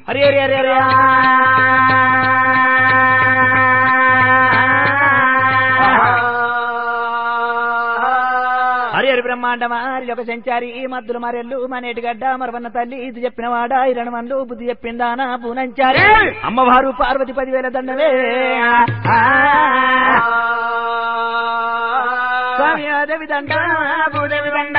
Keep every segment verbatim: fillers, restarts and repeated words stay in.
హరి హరి హరి హరి హరి హరి బ్రహ్మాండమా ఒక సంచారి ఈ మద్దులు మరెల్లు మనేటి గడ్డ మరవన్న తల్లి ఇది చెప్పిన వాడ ఇరణ మన్లు బుద్ధి చెప్పిందానా పూనంచారి అమ్మవారు పార్వతి పదివేల దండవే స్వామి దండ భూదేవి దండ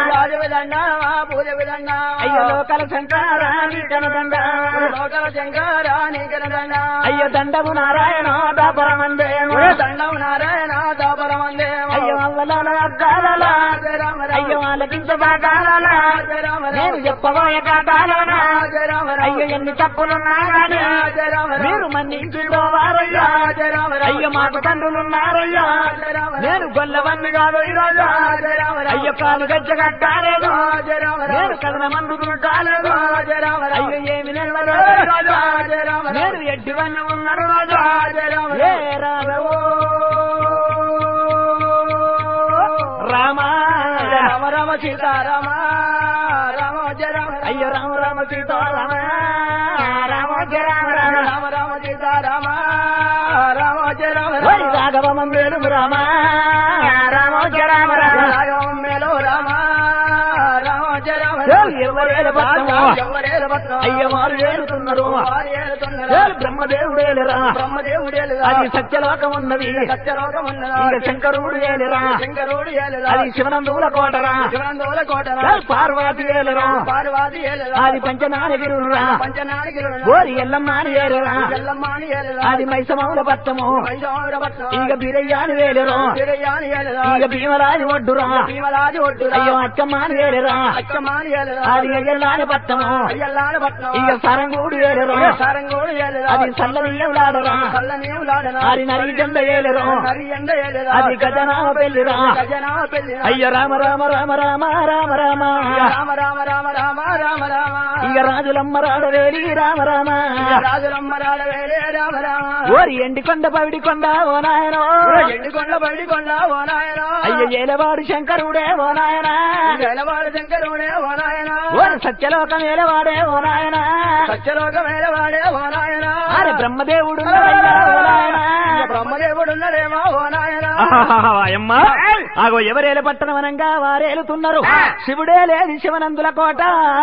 అయ్యో లోకల శంకరాని కనదండ లోకల శంకరాని కనదండ అయ్యో దండము నారాయణ దాపరమందే దండము నారాయణ దాపరమందే అయ్యో అవ్వల అద్దాల అయ్యో ఆలకించ బాగాల నేను చెప్పబోయే కాదాలన అయ్యో ఎన్ని తప్పులున్నా గాని మీరు మన్నించుకోవారయ్యా అయ్యో మాకు తండ్రులున్నారయ్యా నేను గొల్లవన్ని కాదు ఈరోజు అయ్యో కాలు గజ్జ కట్టాలేదు నేను కథన మందులు కాలేదు అయ్యో ఏమి నేను ఎడ్డివన్నీ ఉన్నాను ఏ రాఘవో రామ రామ రామ సీతారామ రామ రామ అయ్యో రామ రామ సీతారామ రామ రామ రామ రామ సీతారామ రామ రామ రాఘవ మేలు రామ రామ రామ రాఘవ మేలు రామ అయ్యవారు ఏలుతున్నారు బ్రహ్మదేవుడేలరా అది సత్యలోకం ఉన్నది ఇక శంకరుడు ఏలరా అది శివనందుల కోటరా పార్వతి ఏలరా అది పంచనానగిరురా గోరి ఎల్లమ్మాని ఏలరా అది మైసమౌల పట్టము ఇక బిరయ్యాని వేలరా ఇక భీమరాజు ఒడ్డురా అయ్యో అక్కమ్మాని వేలరా అది ఎల్లాని పట్టము ఇక సరంగూడు ఏలరా అది సల్లనీయులాడరా అది నరి జెండ ఏలరా అది గజనామ పెళ్లిరా అయ్య రామ రామ రామ రామ రామ రామ రామ రామ రామ రామ రామ రామ ఇక రాజులమ్మ రాడవేలి రామ రామ రాజులమ్మ రాడవేలి రామ రామ ఓరి ఎండికొండ పవిడి కొండ ఓ నాయనో ఎండికొండ పవిడి కొండ ఓ నాయనో అయ్య ఏలవాడు శంకరుడే ఓ నాయన ఏలవాడు శంకరుడే ఓ నాయన ఓరి సత్యలోకం ఏలవాడే ఓ నాయన సత్యలోకం ఏలవాడే ఓ నాయన అరే బ్రహ్మదేవుడు బ్రహ్మదేవుడున్నాడేమో ఓ నాయన అమ్మ ఆగో ఎవరేలు పట్టణమనంగా వారేలుతున్నారు శివుడే లేది శివనందుల కోట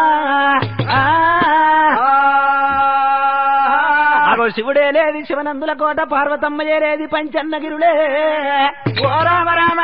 ఆగో శివుడే లేది శివనందుల కోట పార్వతమ్మయే లేది పంచన్నగిరులే ఓ రామ రామ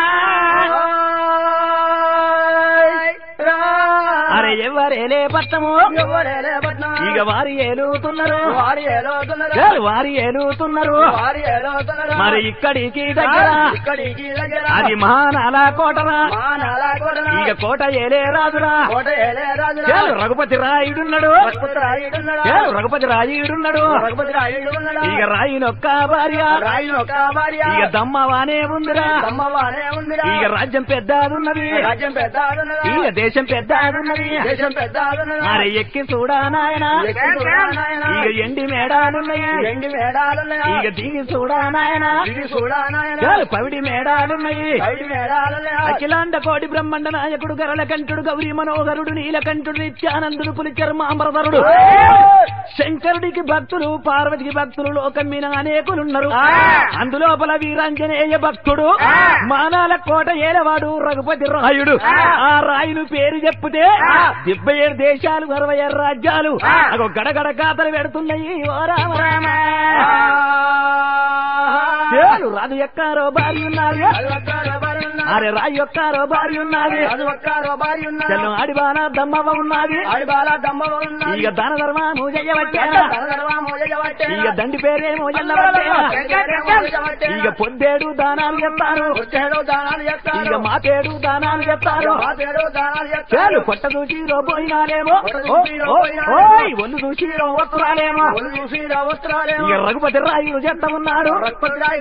అరే ఎవరేలే పట్టము ఇక వారి ఏలుతున్నారు వారి ఏలుతున్నారు మరి ఇక్కడికి దగ్గర అది మహానాల కోటరా ఇక కోట ఏలే రాజురా రఘుపతి రాయుడున్నాడు రఘుపతి రాయుడున్నాడు ఇక రాయునొక్క భార్య ఇక దమ్మవానే ఉందిరా ఇక రాజ్యం పెద్దదున్నది ఇక దేశం పెద్దదున్నది అరే ఎక్కి చూడా నాయన ఇక ఎండి మేడాలున్నాయి ఎండి మేడాలున్నాయి ఇక దిగి చూడా నాయన పవిడి మేడాలున్నాయి అఖిలాండ కోటి బ్రహ్మాండ నాయకుడు గరళ కంఠుడు గౌరీ మనోహరుడు నీలకంఠుడు నిత్యానందుడు పులిచర్మాంబరధరుడు శంకరుడికి భక్తులు పార్వతికి భక్తులు లోకం మీద అనేకులున్నారు అందులోపల వీరాంజనేయ భక్తుడు మానాల కోట ఏలవాడు రఘుపతి రాయుడు ఆ రాయులు పేరు చెప్తే డెబ్బై ఏడు దేశాలు అరవై ఆరు రాజ్యాలు అగో గడగడ గాథలు పెడుతున్నాయి ఓ రామ రామ రాజు ఎక్కారో భార్య ఉన్నది అరే రాజు ఎక్కారో భార్య ఉన్నది చెల్లు ఆడిబాల దమ్మవ ఉన్నది ఇక దాన ధర్మము చెయ్యవచ్చా ఇక దండి పేరేమో ఇక పొద్దేడు దానాలు చెప్తారు ఇక మాతేడు దానాలు చెప్తారు చాలు కొట్ట చూసి పోయినాలేమో ఒళ్ళు చూసి వస్త్రాలేమో ఇక రఘుపతి రాయుడు చెత్త ఉన్నాడు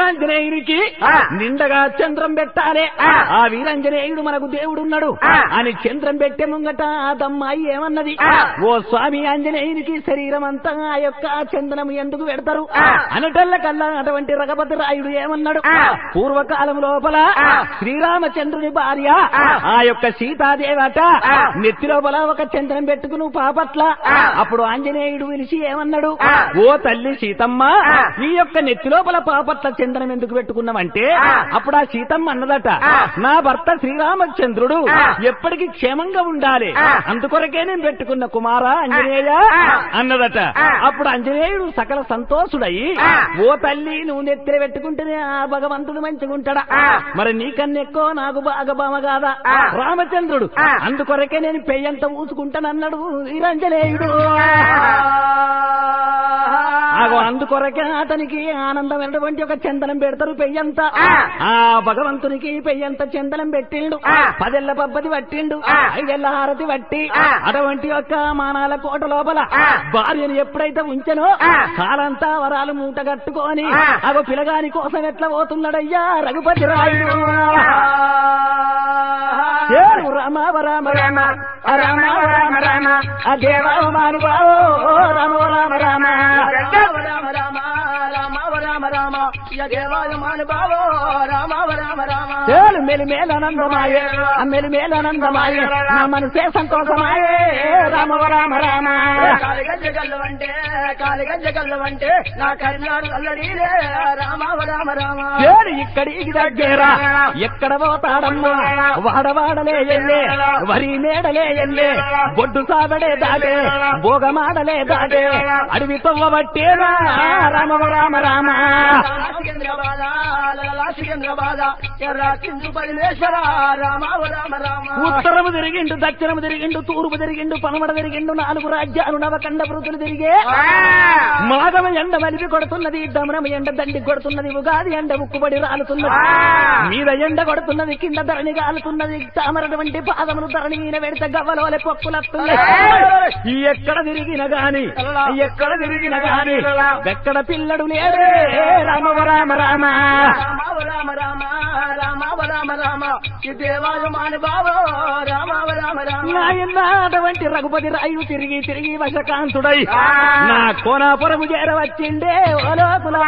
వీరాంజనేయునికి నిండగా చంద్రం పెట్టాలి, ఆ వీరాంజనేయుడు మనకు దేవుడున్నాడు అని చంద్రం పెట్టే ముంగట ఆ దమ్మాయి ఏమన్నది, ఓ స్వామి ఆంజనేయునికి శరీరం అంతా ఆ యొక్క చందనం ఎందుకు పెడతారు అనటల్ల కల్లా అటువంటి రఘుపతి రాయుడు ఏమన్నాడు, పూర్వకాలం లోపల శ్రీరామచంద్రుని భార్య ఆ యొక్క సీతాదేవట నెత్తి లోపల ఒక చంద్రం పెట్టుకుని పాపట్ల. అప్పుడు ఆంజనేయుడు పిలిచి ఏమన్నాడు, ఓ తల్లి సీతమ్మ, ఈ యొక్క నెత్తి లోపల పాపట్ల చంద్రం ఎందుకు పెట్టుకున్నామంటే అప్పుడు ఆ సీతమ్మ అన్నదట, నా భర్త శ్రీరామచంద్రుడు ఎప్పటికీ క్షేమంగా ఉండాలి, అందుకొరకే నేను పెట్టుకున్న కుమారా ఆంజనేయ అన్నదట. అప్పుడు ఆంజనేయుడు సకల సంతోషుడయి, ఓ తల్లి నువ్వు నెత్తిన పెట్టుకుంటేనే ఆ భగవంతుడు మంచిగుంటాడా, మరి నీకన్నెక్కో నాకు బాగా బామ కాదా రామచంద్రుడు, అందుకొరకే నేను పెయ్యంత ఊసుకుంటానన్నాడు వీరాంజనేయుడు. అందుకొరకే అతనికి ఆనందమైనటువంటి ఒక చందనం పెడతారు పెయ్యంత. ఆ భగవంతునికి పెయ్యంత చందనం పెట్టిండు, పదెళ్ల పబ్బది పట్టిండు, ఐదెళ్ల హారతి పట్టి అటువంటి యొక్క మానాల కోట లోపల భార్యను ఎప్పుడైతే ఉంచెనో కాలంతా వరాలు మూట కట్టుకొని అగో పిలగాని కోసం ఎట్లా పోతున్నాడయ్యా రఘుపతి రాయుడు. రామ రామ రామ రామ రామ రామ ఆ దేవా మానుభావో రామ రామ రామ రామ రామ రామ రామ రామ దేవాయ మానుభావో రామ రామ రామ మెలి మేలనందమాయ మెలి మేలనందమాయ నా మనసే సంతోషమాయే రామ రామ రామ కాలిగజ్జ గల్లవంటే కాలిగజ్జ గల్లవంటే నా కర్ణాడు అల్లడీలే రామ రామ రామ ఇక్కడికి దగ్గర ఎక్కడ పోతాడమ్మా వాడవాడలే ఎల్లే వరి మేడలే ఎల్లే బొడ్డు సాబడే దాటే భోగమాడలే దాటే అడవి తొవ్వబట్టేరా రామ రామ రామ ఉత్తరము తిరిగిండు, దక్షిణము తిరిగిండు, తూర్పు తిరిగిండు, పనమడ తిరిగిండు, నాలుగు రాజ్యాలు నవకండ వృద్ధులు తిరిగే మాగమ ఎండ మలిపి కొడుతున్నది, దమనము ఎండ దండి కొడుతున్నది, ఉగాది ఎండ ముక్కుబడి రాలుతున్నది, మీద ఎండ కొడుతున్నది, కింద ధరణి కాలుతున్నది, తామరటువంటి పాదములు ధరణి మీద పెడితే గవ్వలోలే పొక్కులత్తున్నాయి. ఎక్కడ తిరిగిన గాని ఎక్కడ తిరిగిన గాని ఎక్కడ పిల్లడు లేడే రామ రామ రామ రామ రామ రామ రామ రామ ఈ దేవాయ మానుభావో రామ రామ రామ అటువంటి రఘుపతి రాయుడు తిరిగి తిరిగి వశకాంతుడై నా కోనాపురము చేరవచ్చిండే ఓలోకులా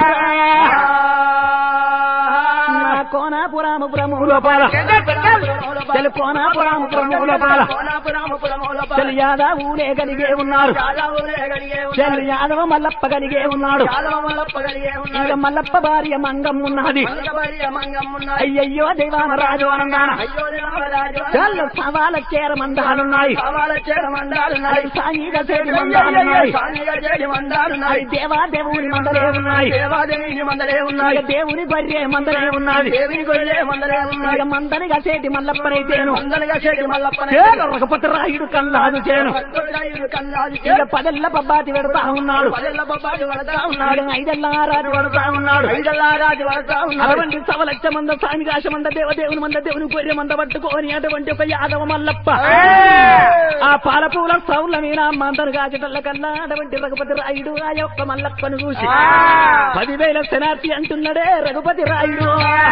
కోనాపురాము పురము లోపల తెలు కోనాపురాము పురము లోపల తెలు యాదవులే కలిగే ఉన్నారు, తెలు యాదవ మల్లప్ప కలిగే ఉన్నాడు, ఇక మల్లప్ప భార్య మంగం ఉన్నది. అయ్యయ్యో దైవామరాజు అనందాన తెల్లు సవాల చేర మందాలున్నాయి, సాంగీక చేతి మందాలున్నాయి, దేవా దేవుని మందలే ఉన్నాయి, దేవుని బర్రె మందలే ఉన్నది, మందని గసేటి మల్లప్పనైతేను రఘుపతి రాయుడు కల్లాదు చేను పదెల్ల పబ్బాతి పెడతా ఉన్నాడు, ఐదెల్ల రాజు పడతా ఉన్నాడు, అటువంటి సవలక్ష మంద సామిగాశ మంద దేవదేవుని మంద దేవుని గొర్రె మంద పట్టుకొని అటువంటి ఒక యాదవ మల్లప్ప ఆ పాలపూల సౌల మీద మందరు గాజటల్ల కల్లా అటువంటి రఘుపతి రాయుడు ఆ యొక్క మల్లప్పను చూసి పదివేల శనార్థి అంటున్నాడే రఘుపతి రాయుడు.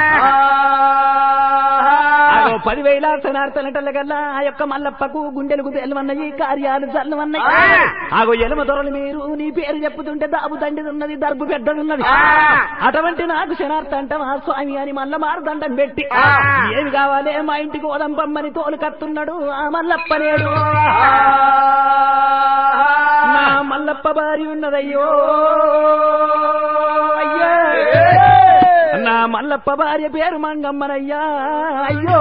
పదివేల శనార్థనటల్ల కల్లా ఆ యొక్క మల్లప్పకు గుండెలకు తెలవన్నాయి, కార్యాలు చల్లవన్నాయి. ఆగో ఎలమ దొరలు మీరు నీ పేరు చెప్పుతుంటే దాబు దండిదున్నది, దర్బు పెద్దదున్నది, అటువంటి నాకు శనార్థ అంట మా స్వామి అని మల్ల మారు దండం పెట్టి ఏమి కావాలే మా ఇంటికి ఓదం పమ్మని తోలు కత్తున్నాడు ఆ మల్లప్ప నేడు. నా మల్లప్ప భార్య ఉన్నదయ్యో అయ్యో, నా మల్లప్ప భార్య పేరు మంగమ్మనయ్యా అయ్యో.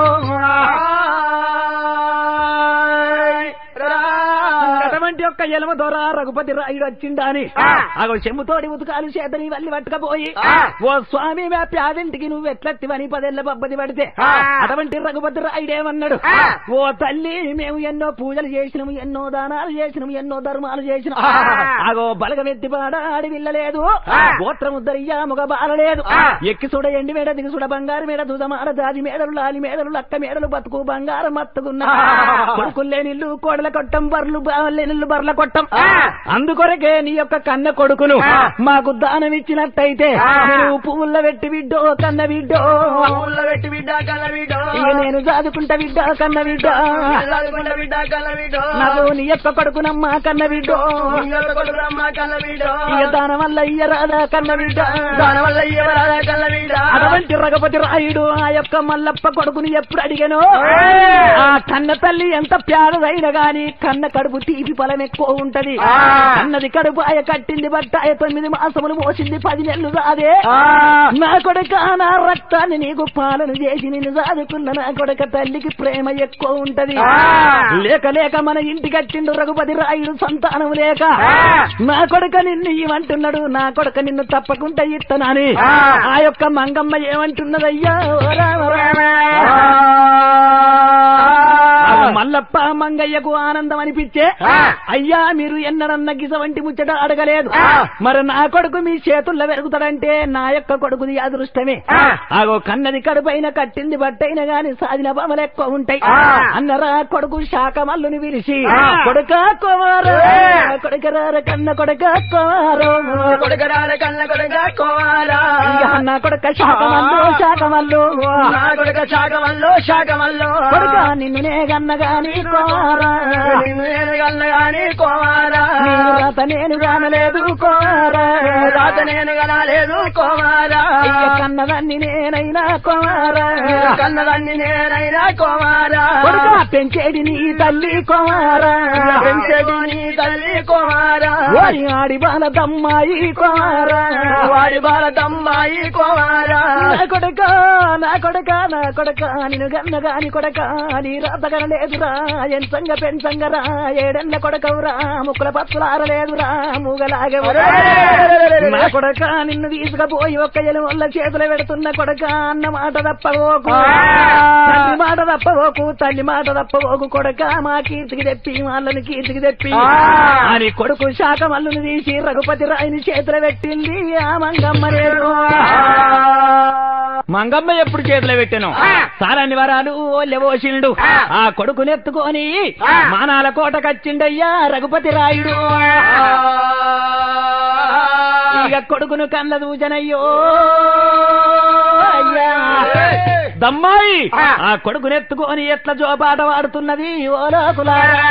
అటువంటి యొక్క ఎలమ దొర రఘుపతి రాయుడు వచ్చిండాని అగో చెమ్ముతోడి ఉతుకాలు చేతని వల్లి పట్టుకపోయి ఓ స్వామి మా ప్యాదింటికి నువ్వు ఎట్లెత్తివని పదేళ్ల పబ్బది పడితే అటువంటి రఘుపతి రాయుడేమన్నాడు, ఓ తల్లి మేము ఎన్నో పూజలు చేసినాము, ఎన్నో దానాలు చేసినాము, ఎన్నో ధర్మాలు చేసినాం, అగో బలగమెత్తి పాడ ఆడివిల్లలేదు, గోత్రముద్దరియా ముగ బాలలేదు, ఎక్కి చూడ ఎండి మేడ దిగి చూడ బంగారు మేడ దుదమాడ జాతి మేడలు లాలి మేడలు లక్క మేడలు బతుకు బంగారం మత్తుకున్నా, కొడుకుల్లే నిల్లు కోడల కొట్టం బర్లు బావలేని కళ్ళు బర్ల కొట్టం అందుకొరకే నీ యొక్క కన్న కొడుకును మాకు దానం ఇచ్చినట్టయితే నువ్వు పువ్వుల్లో పెట్టి బిడ్డో కన్న బిడ్డో పువ్వుల్లో పెట్టి బిడ్డ కన్న బిడ్డో ఇక నేను చదువుకుంటా బిడ్డ కన్న బిడ్డ చదువుకుంటా బిడ్డ కన్న బిడ్డో నాకు నీ యొక్క కొడుకునమ్మా కన్న బిడ్డో కొడుకునమ్మా కన్న బిడ్డో ఇక దాని వల్ల ఇయ్యరాదా కన్న బిడ్డ దాని వల్ల ఇయ్యరాదా కన్న బిడ్డ అటువంటి రఘుపతి రాయుడు ఆ యొక్క మల్లప్ప కొడుకుని ఎప్పుడు అడిగాను ఆ కన్న తల్లి ఎంత ప్యారదైనా గాని కన్న కడుపు తీపి ఫలం ఎక్కువ ఉంటది అన్నది కడుపు ఆయ కట్టింది బట్ట ఆయ తొమ్మిది మాసములు మోసింది పది నెలలు రాదే నా కొడుక నా రక్తాన్ని నీకు పాలన చేసి నిన్ను సాదుకున్న నా కొడుక తల్లికి ప్రేమ ఎక్కువ ఉంటది లేక లేక మన ఇంటి కట్టిండు రఘుపతి రాయుడు సంతానం లేక నా కొడుక నిన్ను ఇవంటున్నాడు నా కొడుక నిన్ను తప్పకుండా ఇత్తనాని ఆ యొక్క మంగమ్మ ఏమంటున్నదయ్యా మల్లప్ప మంగయ్యకు ఆనందం అనిపించే అయ్యా మీరు ఎన్నడన్న గిజ వంటి ముచ్చట అడగలేదు మరి నా కొడుకు మీ చేతుల్లో పెరుగుతాడంటే నా యొక్క కొడుకుది అదృష్టమే ఆగో కన్నది కడుపైన కట్టింది బట్టైన గాని సాధిన బొమ్మలు ఎక్కువ ఉంటాయి అన్నరా కొడుకు శాఖ మల్లుని పిలిచి కొడుక కుమారు కొడుకరార కన్న కొడుక కుమారు కొడుకరార కన్న కొడుక కుమారా నా కొడుక శాఖ మల్లు శాఖ మల్లు నా కొడుక శాఖ మల్లు శాఖ మల్లు కొడుక నిన్ను నే గన్న గాని కుమారా నిన్ను నేను గన్న గాని కుమారా రాత నేను గానలేదు కుమారా రాత నేను గనలేదు కుమారా కన్నదాన్ని నేనైనా కుమారా కన్నదాన్ని నేనైనా కుమారా కొడుక పెంచేది నీ తల్లి కుమారా పెంచేది నీ తల్లి కుమారా వాడి ఆడి బాల దమ్మాయి కుమారా వాడి బాల దమ్మాయి కుమారా నా కొడుక నా కొడుక నా కొడుక నిన్ను గన్న గాని కొడుక నీ రాత గనలేదురా ఎంతంగా పెంచంగరా ఏడెన్న కొడుకవురా ముక్కుల పత్తులారలేదురా మూగలాగవురా నా కొడుక నిన్ను తీసుకుపోయి ఒక్క ఎలు వల్ల చేతులు పెడుతున్న కొడుక అన్న మాట తప్పవోకు తల్లి మాట తప్పవోకు తల్లి మాట తప్పవోకు కొడుక మా కీర్తికి తెప్పి వాళ్ళని కీర్తికి తెప్పి అని కొడుకు శాఖ మల్లుని తీసి రఘుపతి రాయిని చేతులు పెట్టింది ఆ మంగమ్మ లేదు మంగమ్మ ఎప్పుడు చేతులు పెట్టాను సారాన్ని వరాలు ఓల్యవోషిండు ఆ కొడుకునెత్తుకొని మానాల కోట కచ్చిండయ్యా రఘుపతి రాయుడు ఇక కొడుకును కళ్ళ దూజనయ్యో అయ్యా దమ్మాయి ఆ కొడుకునెత్తుకొని ఎట్లా జోపాట వాడుతున్నది ఓ లోకులారా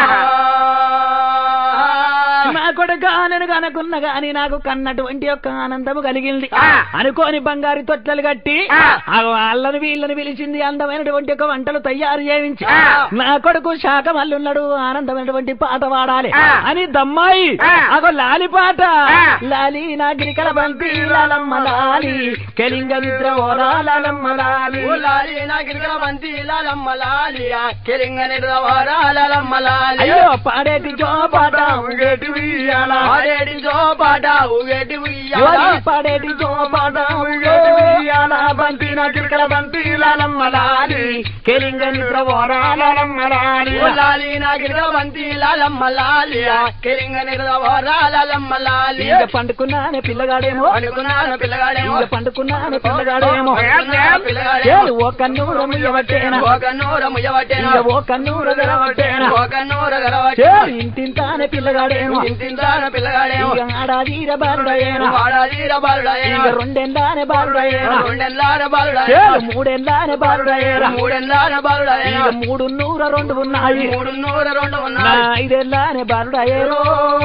నా కొడుక నేను కనుకున్న గాని నాకు కన్నటువంటి యొక్క ఆనందము కలిగింది అనుకోని బంగారు తొట్టెలు కట్టి వాళ్ళని వీళ్ళని పిలిచింది అందమైనటువంటి ఒక వంటలు తయారు చేయించి నా కొడుకు శాఖ మల్లున్నాడు ఆనందమైనటువంటి పాట పాడాలి అని దమ్మాయి అగో లాలి పాట లాలి నా గిరికల బంతి లాలమ్మ లాలి కెలింగ నిద్ర ఓరా లాలమ్మ లాలి లాలి నా గిరికల బంతి లాలమ్మ లాలి కెలింగ నిద్ర ఓరా లాలమ్మ లాలి అయ్యో పాడేటి జో పాట పాడేటి జో పాట ఊగేటి పాడేటి జో పాట బంతి నా గిరికల బంతి లాలమ్మ లాలి కెలింగ నిద్ర ఓరా లాలమ్మ లాలి లాలి నా గిరికల బంతి లాలమ్మ లాలి కెలింగ నిద్ర ఓరా లాలమ్మ లాలి పండుకున్నానే పిల్లగాడేమో పండుకున్నాను పిల్లగాడేమో పండుకున్నాను పిల్లగాడేమో ఓ కన్నూర ముయ్యవట్టేనా ఓ కన్నూర ముయ్యవట్టేనా ఓ కన్నూర గరవట్టేనా ఓ కన్నూర గరవట్టేనా ఇంటింతానే పిల్లగాడేమో ఇంటింతానే పిల్లగాడేమో ఆడాదీర బాలుడయేనా ఆడాదీర బాలుడయేనా రెండెందానే బాలుడయేనా రెండెందానే బాలుడయేనా మూడెందానే బాలుడయేనా మూడెందానే బాలుడయేనా మూడు నూర రెండు ఉన్నాయి మూడు నూర రెండు ఉన్నాయి ఐదెందానే బాలుడయేరో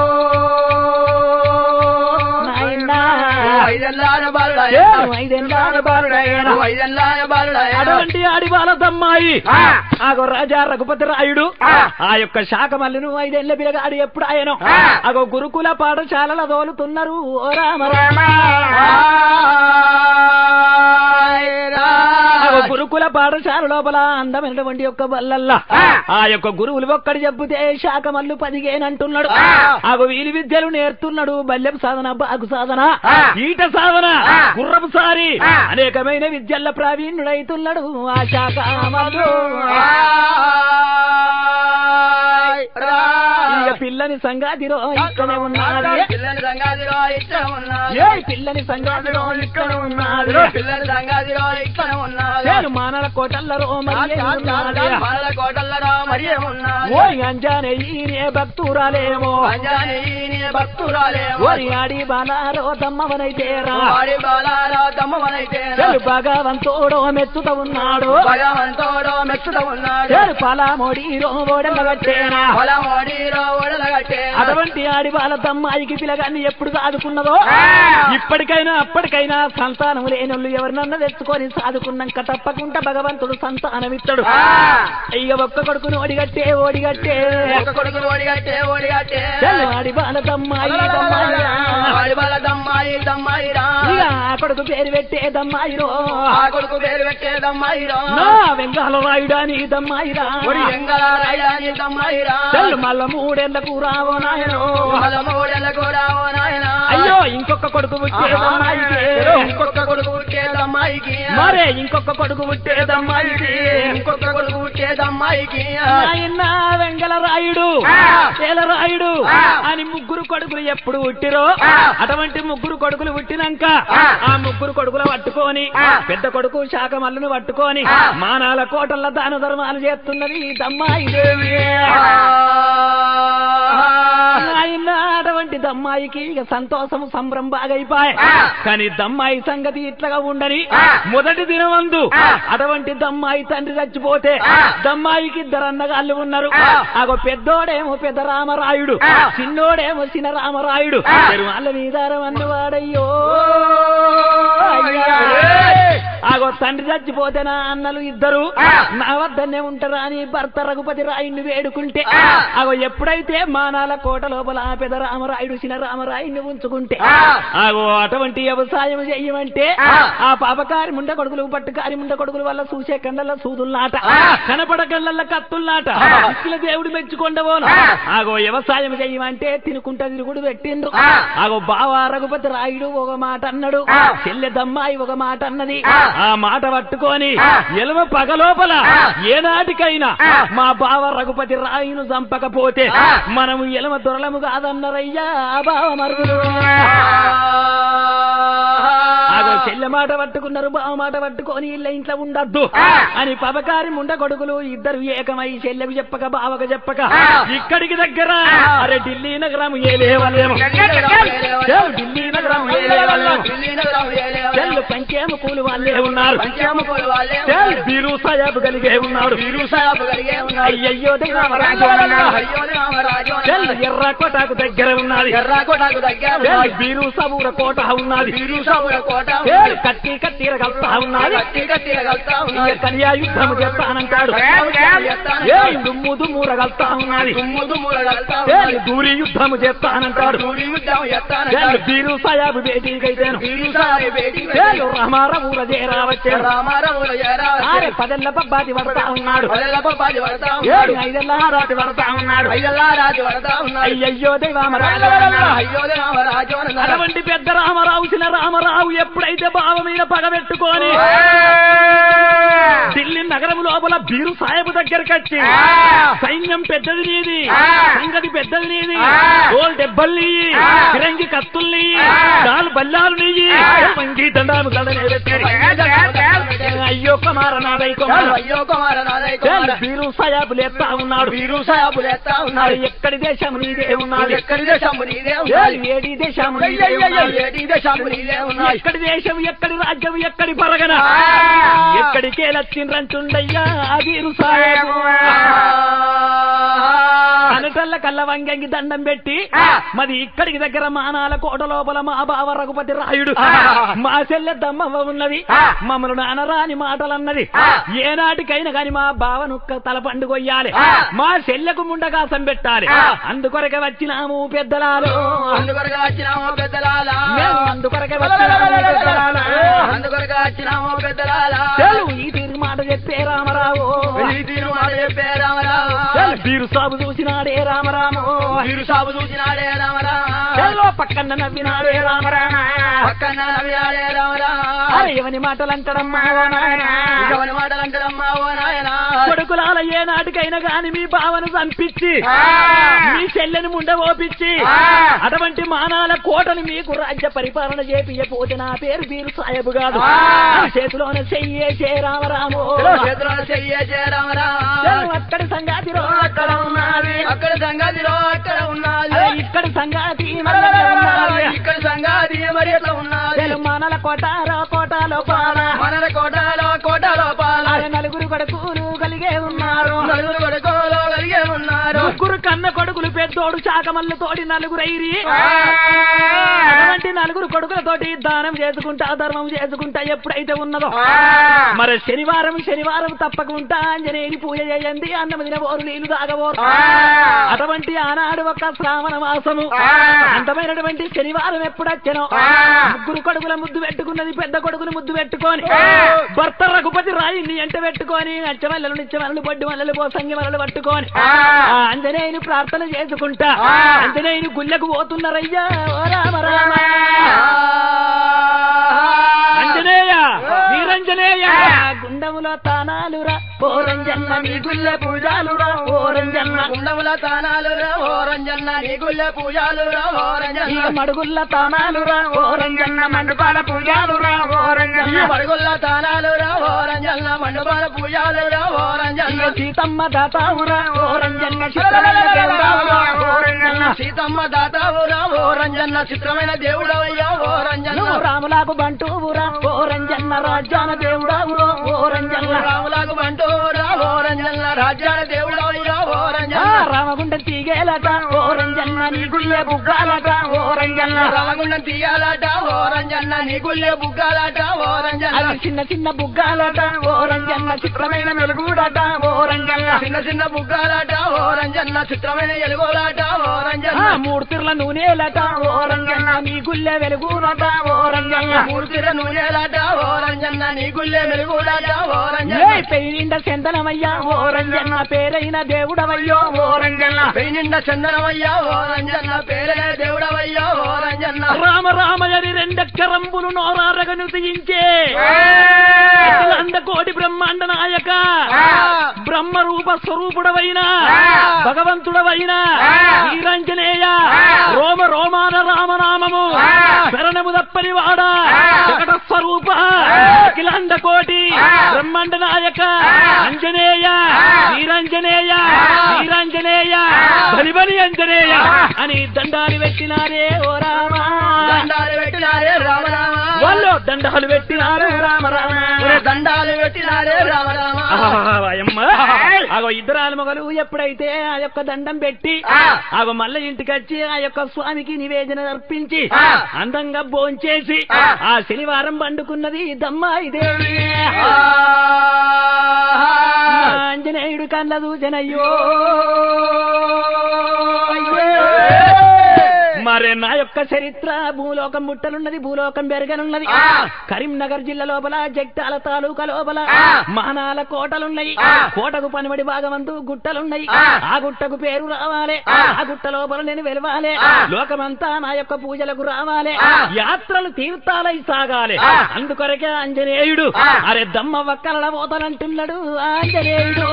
అటువంటి ఆడి బాల దమ్మాయి ఆగో రాజా రఘుపతి రాయుడు ఆ యొక్క శాఖ మల్లును ఐదేళ్ల పిల్లగాడు ఎప్పుడు ఆయనో అగో గురుకుల పాఠశాలల దోలుతున్నారు ఓ రామ రామ గురుకుల పాఠశాల లోపల అందమైనటువంటి యొక్క బల్లల్లా ఆ యొక్క గురువులు ఒక్కడి చెబితే శాఖ మల్లు పదిగేనంటున్నాడు ఆగో వీలి విద్యలు నేర్తున్నాడు బల్యం సాధన బాగు సాధన ఈట సాధన గుర్రపు సారి అనేకమైన విద్యల ప్రావీణ్యుడైతున్నాడు ఆ శాఖ మల్లు ఇక పిల్లని సంగాదిరో ఇక్కడే ఉన్నది పిల్లని సంగాదిరో ఇక్కడ ఉన్నది ఏ పిల్లని సంగాదిరో ఇక్కడ ఉన్నది పిల్లని సంగాదిరో ఇక్కడ ఉన్నది నేను మానల కోటల్లరో మరి మానల కోటల్లరో మరి ఉన్నది ఓరి అంజానేయే భక్తురాలేమో అంజానేయే భక్తురాలేమో ఓరి ఆడి బాలారో దమ్మవనైతేరా ఆడి బాలారో దమ్మవనైతేరా భగవంతోడో మెచ్చుత ఉన్నాడు భగవంతోడో మెచ్చుత ఉన్నాడు పలామోడీరో ఓడలగట్టేనా పలామోడీరో ఓడలగట్టేనా అటువంటి ఆడి బాల దమ్మాయికి పిలగాన్ని ఎప్పుడు సాదుకున్నదో ఇప్పటికైనా అప్పటికైనా సంతానం లేనోళ్ళు ఎవరినన్నా తెచ్చుకొని సాదుకున్నాక తప్పకుండా భగవంతుడు సంతానమిస్తాడు ఇక ఒక్క కొడుకును ఓడిగట్టే ఓడిగట్టే ఒక్క కొడుకును ఓడిగట్టే ఓడిగట్టే ఆడి బాల దమ్మాయి ఆడి బాల దమ్మాయి దమ్మాయిరా ఇక ఆ కొడుకు పేరు పెట్టే దమ్మాయిరో ఆ కొడుకు పేరు పెట్టే దమ్మాయిరా నా వెంగాల రాయుడాని దమ్మాయిరా వెంగాల రాయుడాని దమ్మాయిరా మళ్ళ మూడేళ్లకు రావో నాయనో మళ్ళ మూడేళ్లకు రావో నాయనా అయ్యో ఇంకొక కొడుకు పుట్టే దమ్మాయికి ఇంకొక కొడుకు పుట్టే దమ్మాయికి మరే ఇంకొక కొడుకు పుట్టే దమ్మాయికి ఇంకొక కొడుకు పుట్టే దమ్మాయికి ఆయన వెంగళ రాయుడు రాయుడు అని ముగ్గురు కొడుకులు ఎప్పుడు పుట్టిరో అటువంటి ముగ్గురు కొడుకులు పుట్టినాక ఆ ముగ్గురు కొడుకులు పట్టుకొని పెద్ద కొడుకు శాఖ మల్లును పట్టుకొని మానాల కోటల దాన ధర్మాలు చేస్తున్నది దమ్మాయి దేవి ఆయన అటువంటి దమ్మాయికి ఇక సంతోషం సంబరం బాగైపోయి కానీ దమ్మాయి సంగతి ఇట్లగా ఉండని మొదటి దినమందు అటువంటి దమ్మాయి తండ్రి చచ్చిపోతే దమ్మాయికి ఇద్దరు అన్నగాళ్ళు ఉన్నారు ఆగో పెద్దోడేమో పెద్ద రామరాయుడు చిన్నోడేమో చిన్న రామరాయుడు వాళ్ళ మీదారం అన్నవాడయ్యో ఆగో తండ్రి చచ్చిపోతే నా అన్నలు ఇద్దరు నా వద్దనే ఉంటారా అని భర్త రఘుపతి రాయుడిని వేడుకుంటే ఆగో ఎప్పుడైతే మానాల కోట లోపల పెద్ద రామరాయుడు చిన్న రామరాయుడిని ఉంచుకుంటే ఆగో అటువంటి వ్యవసాయం చెయ్యమంటే ఆ పాపకారి ముండ కొడుకులు పట్టుకారి ముండ కొడుకుల వల్ల చూసే కళ్ళ సూదుల్లాట కనపడ కళ్ళ కత్తుల్లాట ఇచ్చిన దేవుడు మెచ్చుకొండవోను ఆగో వ్యవసాయం చెయ్యమంటే తినుకుంటా తిరుగుడు పెట్టిండ్రు ఆగో బావ రఘుపతి రాయుడు ఒక మాట అన్నాడు చెల్లె దమ్మాయి ఒక మాట అన్నది ఆ మాట పట్టుకొని ఎలమ పగలోపల ఏనాటికైనా మా బావ రఘుపతి రాయును చంపకపోతే మనము ఎలమ దొరలము కాదన్నరయ్యా బావ మరుగులు ఆగో చెల్లె మాట పట్టుకున్నారు బావ మాట పట్టుకొని ఇళ్ళ ఇంట్లో ఉండద్దు అని పబకారి ముండ కొడుకులు ఇద్దరు ఏకమై చెల్లెకు చెప్పక బావకు చెప్పక ఇక్కడికి దగ్గర అరే ఢిల్లీ నగరం ఏలేవలేము ఢిల్లీ నగరం ఏలేవలేము చెల్లు పంచేమ కూలి వాళ్ళే ఉన్నారు బీరు సాయాబు కలిగే ఉన్నాడు అయ్యయ్యో చెల్లు ఎర్ర కోటకు దగ్గర ఉన్నది బీరు సబూర కోట ఉన్నది కత్తి కత్తీర కలుస్తా ఉన్నది కన్యా యుద్ధము చేస్తానంటాడు దుమ్ము దుమ్ముర కలుస్తా ఉన్నది దూరి యుద్ధము చేస్తానంటాడు బీరు సాయాబు బేటీకైతేను రామారవుల చేరావచ్చారు పదెల్ల పబ్బాటి పడతా ఉన్నాడు ఏడు ఐదెల్లా రాతి పడతా ఉన్నాడు అయ్యయ్యో దైవామరాజు అటువంటి పెద్ద రామరావు చిన్న రామరావు ఎప్పుడైతే బావ మీద పగబెట్టుకొని ఢిల్లీ నగరం లోపల బీరు సాహెబ్ దగ్గరికి వచ్చి సైన్యం పెద్దది నీది సంగతి పెద్దది నీది ఓల్ దెబ్బల్ని ఫిరంగి కత్తుల్ని దాలు బల్లాలు నీయి వంగి దండాలు అయ్యో కుమార నాదై కుమార అయ్యో కుమార నాదై బీరు సాహెబ్ లేస్తా ఉన్నాడు బీరు సాహెబ్ లేస్తా ఉన్నాడు ఎక్కడి దేశం నీదే ఉన్నాడు ఎక్కడి దేశం నీదే ఉన్నాడు ఏడి దేశం నీదే ఉన్నాడు ఏడి దేశం నీదే ఉన్నాడు ఎక్కడి దేశం ఎక్కడి రాజ్యం ఎక్కడి పరగన ఎక్కడికే లచ్చిండ్రంచుండయ్యా బీరు సాహెబ్ అనటల్ల కళ్ళ వంగంగి దండం పెట్టి మరి ఇక్కడికి దగ్గర మానాల కోట లోపల మా బావ రఘుపతి రాయుడు మా చెల్లె దమ్మవ్వ ఉన్నది మమ్మల్ని అనరాని మాటలన్నది ఏనాటికైనా కాని మా బావను తల పండుగొయ్యాలి మా చెల్లెకు ముండకాసం పెట్టాలి అందుకొరకే వచ్చినాము పెద్దలాలు అందుకొరకే వచ్చినాము పెద్దలాల అందుకొరకే అందుకొరకే వచ్చినాము పెద్దలాల ఈ తీరు మాట చెప్పే రామరావు ఈ తీరు మాట చెప్పే రామరావు వీరు సాగు చూసినాడే రామరామో వీరు సాగు చూసినాడే రామరామ పక్కన నవ్వినాడే రామరామ పక్కన నవ్వినాడే రామరామ ఎవని మాటలు అంటాడమ్మా ఓ నాయన ఎవని మాటలు అంటాడమ్మా ఓ నాయన కొడుకులాల ఏ నాటికైనా గాని మీ బావను చంపించి మీ చెల్లెని ముండ ఓపించి అటువంటి మానాల కోటను మీకు రాజ్య పరిపాలన చేపియపోతే నా పేరు వీరు సాయబు కాదు చేతిలోనే చెయ్యేసే రామరాము చేతిలోనే చెయ్యేసే రామరామ అక్కడి సంగాతిలో అక్కడ ఉన్నది అక్కడ సంగాతిలో అక్కడ ఉన్నది ఇక్కడ సంగాతి ఇక్కడ సంగాతి మరి ఎట్లా ఉన్నది మనల కోటారో కోట లోపాల మనల కోటలో కోట లోపాల నలుగురు కొడుకులు కలిగే ఉన్నారు నలుగురు కొడుకులు కలిగే ఉన్నారు ముగ్గురు కన్న కొడుకులు పెద్దోడు శాకమల్లు తోటి నలుగురు ఐరి అటువంటి నలుగురు కొడుకులతోటి దానం చేసుకుంటా ధర్మం చేసుకుంటా ఎప్పుడైతే ఉన్నదో మరి శనివారం శనివారం తప్పకుండా ఆంజనేయుని పూజ చేయండి అన్నం తిన ఓరు నీళ్లు తాగబోరు అటువంటి ఆనాడు ఒక శ్రావణ మాసము అంతమైనటువంటి శనివారం ఎప్పుడొచ్చనో ముగ్గురు కొడుకుల ముద్దు పెట్టుకున్నది పెద్ద కొడుకుని ముద్దు పెట్టుకొని భర్త రఘుపతి రాయిని ఎంట పెట్టుకొని అచ్చమల్లలు నిచ్చమల్లలు బొడ్డు మల్లలు పోసంగి మల్లలు పట్టుకొని ఆంజనేయుని ప్రార్థన చేసుకుంటా ఆంజనేయుని గుళ్ళకు పోతున్నారయ్యా ఓ రామ రామ అంజనేయ వీరంజనేయ గుండముల తానాలురా ఓరంజన్న నీ గుళ్ళె పూజాలురా ఓరంజన్న గుండముల తానాలురా ఓరంజన్న నీ గుళ్ళె పూజాలురా ఓరంజన్న మడుగుల్ల తానాలురా ఓరంజన్న మండపాల పూజాలురా ఓరంజన్న మడుగుల్ల తానాలురా ఓరంజన్న మండపాల పూజాలురా ఓరంజన్న సీతమ్మ దాతావురా ఓరంజన్న చిత్రమైన దేవుడావురా ఓరంజన్న సీతమ్మ దాతావురా ఓరంజన్న చిత్రమైన దేవుడవయ్యా ఓరంజన్న రాములాకు బంటూవురా ఓరంజన్న రాజ్యాన దేవుడావురా ఓరంజన్న రాములాకు బంటూరా ఓరంజన్న రాజ్యాన దేవుడవయ్యా ఓరంజన్న రామగుండం తీగేలట ఓరంజన్న నీ గుళ్ళే బుగ్గాలట ఓరంజన్న రామగుండం తీయాలట ఓరంజన్న నీ గుళ్ళే బుగ్గాలట ఓరంజన్న చిన్న చిన్న బుగ్గాలట ఓరంజన్న చిత్రమైన వెలుగుడట ఓరంజన్న చిన్న చిన్న బుగ్గాలట ఓరంజన్న చిత్రమైన ఎలుగులాట ఓరంజన్న మూడు తిర్ల నూనెలట ఓరంజన్న నీ గుళ్ళే వెలుగునట ఓరంజన్న మూడు తిర్ల నూనెలట ఓరంజన్న నీ గుళ్ళే వెలుగులాట ఓరంజన్న పెయినిండ చందనమయ్యా ఓరంజన్న పేరైన దేవుడవయ్యో ఓరంజన్న పెయినిండ చందనమయ్యా ఓరంజన్న పేరైన దేవుడవయ్యో ఓరంజన్న రామ రామయని రెండక్కరంబులు నోరారగను తీయించే కోటి బ్రహ్మాండ నాయక బ్రహ్మ రూప స్వరూపుడవైన భగవంతుడవైన వీరంజనేయ రోమ రోమాన రామనామము శరణము తప్పని వాడ జగట స్వరూప అఖిలాండ కోటి బ్రహ్మాండ నాయక అంజనేయ వీరంజనేయ వీరంజనేయ బలి బలి అంజనేయ అని దండాలు పెట్టినారే ఓ రామ దండాలు పెట్టినారే రామరామ వాళ్ళు దండాలు పెట్టినారు రామ రామ దండాలు పెట్టినారే రామరామ ఆగో ఇద్దరాల మొగలు ఎప్పుడైతే ఆ యొక్క దండం పెట్టి ఆగో మళ్ళీ ఇంటికి వచ్చి ఆ యొక్క స్వామికి నివేదన అర్పించి అందంగా భోంచేసి ఆ శనివారం పండుకున్నది దమ్మాయి దేవి ఆంజనేయుడు కళ్ళ దూచనయ్యో మరే నా యొక్క చరిత్ర భూలోకం ముట్టనున్నది భూలోకం బెరగనున్నది కరీంనగర్ జిల్లా లోపల జగ్తాల తాలూకా లోపల మహనాల కోటలున్నాయి కోటకు పనిబడి భాగమంతు గుట్టలున్నాయి ఆ గుట్టకు పేరు రావాలి ఆ గుట్ట లోపల నేను వెలవాలి లోకమంతా నా యొక్క పూజలకు రావాలి యాత్రలు తీర్థాలై సాగాలి అందుకొరకే ఆంజనేయుడు అరే దమ్మ వక్కల పోతానంటున్నాడు ఆంజనేయుడు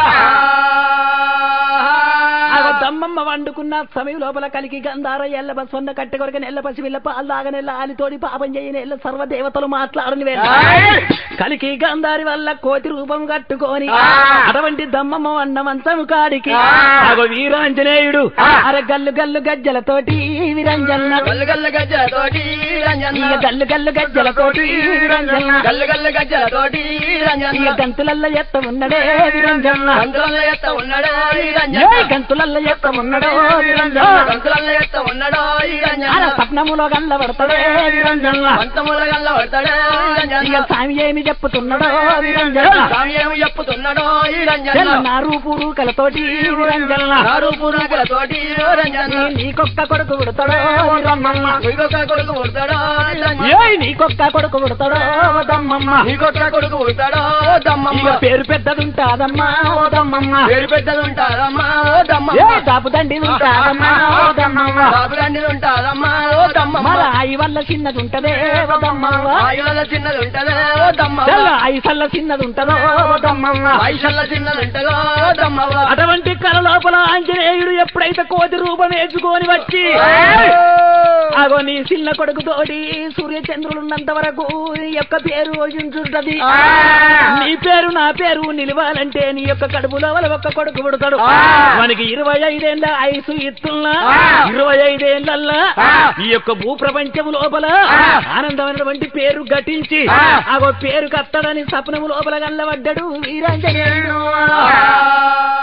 దమ్మమ్మ వండుకున్న సమయం లోపల కలికి గంధార ఎల్ల బస్వన్న కట్టె కొరక నెల్ల పసి విల్ల పాల్లాగ నెల్ల ఆలితోడి పాపం చేయని ఎల్ల సర్వదేవతలు మాట్లాడని వేళ కలికి గంధారి వల్ల కోతి రూపం కట్టుకొని అటువంటి దమ్మమ్మ వండ మంచము కాడికి అగో వీరాంజనేయుడు అర గల్లు గల్లు గజ్జలతోటి విరంజన్న గల్లు గల్లు గజ్జలతోటి ఇక గల్లు గల్లు గజ్జలతోటి విరంజన్న గల్లు గల్లు గజ్జలతోటి ఇక గంతులల్ల ఎత్త ఉన్నడే విరంజన్న గంతులల్ల ఎత్త ఉన్నడే విరంజన్న గంతులల్ల ఎత్త ఉన్నడో గంతులల్ల ఎత్త ఉన్నడో స్వప్నములో గల్ల పడతాడే విరంజన్న పంతముల గల్ల పడతాడే ఇక స్వామి ఏమి చెప్పుతున్నాడో నిరంజన స్వామి ఏమి చెప్పుతున్నాడో ఈ రంజన నారు పురుకలతోటి నిరంజన నారు పురుగులతోటి రంజన నీకొక్క కొడుకు పుడతాడో రమ్మమ్మ నీకొక్క కొడుకు పుడతాడో ఏయ్ నీకొక్క కొడుకు పుడతాడో దమ్మమ్మ నీకొక్క కొడుకు పుడతాడో దమ్మమ్మ ఇక పేరు పెద్దదుంటాదమ్మా ఓ దమ్మమ్మ పేరు పెద్దది ఉంటారమ్మా ఓ ఏ దమ్మమ్మ దాపు దండి ఉంటాదమ్మా ఓ దమ్మమ్మ బాబులండి ఉంటారమ్మా ఓ దమ్మమ్మ మన ఆయి వల్ల చిన్నది ఉంటదే ఓ దమ్మమ్మ ఆయుల చిన్నది ఉంటదో ఓ దమ్మమ్మ తెల్ల ఆయి సల్ల చిన్నది ఉంటదో ఓ దమ్మమ్మ వయసల్ల చిన్నది ఉంటదో ఓ దమ్మమ్మ అటువంటి కళ లోపల ఆంజనేయుడు ఎప్పుడైతే కోతి రూపం వేసుకొని వచ్చి అగో నీ చిన్న కొడుకు తోటి సూర్యచంద్రులున్నంత వరకు నీ యొక్క పేరు యోజించుంటది నీ పేరు నా పేరు నిలవాలంటే నీ యొక్క కడుపులో వాళ్ళ ఒక్క కొడుకు పుడతాడు మనకి ఇరవై ఐదేళ్ల ఐసు ఇస్తున్నా ఇరవై ఐదేళ్లల్లా ఈ యొక్క భూప్రపంచము లోపల ఆనందమైనటువంటి పేరు ఘటించి అగో పేరు కత్తడని సపనము లోపల గల్లబడ్డాడు వీరాంజనేయుడు